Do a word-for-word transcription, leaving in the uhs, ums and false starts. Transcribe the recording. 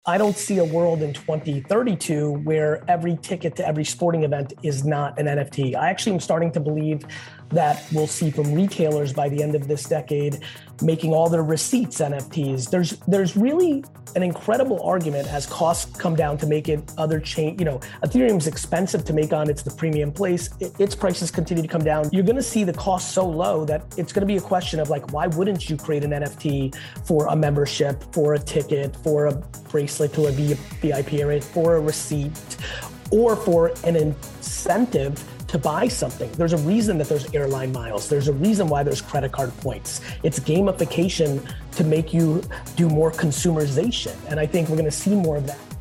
I don't see a world in twenty thirty-two where every ticket to every sporting event is not an N F T. I actually am starting to believe that we'll see from retailers by the end of this decade making all their receipts N F Ts. There's there's really an incredible argument as costs come down to make it other chain. You know, Ethereum's expensive to make on. It's the premium place. It, its prices continue to come down. You're going to see the cost so low that it's going to be a question of like, why wouldn't you create an N F T for a membership, for a ticket, for a bracelet to a V I P area, for a receipt, or for an incentive to buy something. There's a reason that there's airline miles. There's a reason why there's credit card points. It's gamification to make you do more consumerization. And I think we're going to see more of that.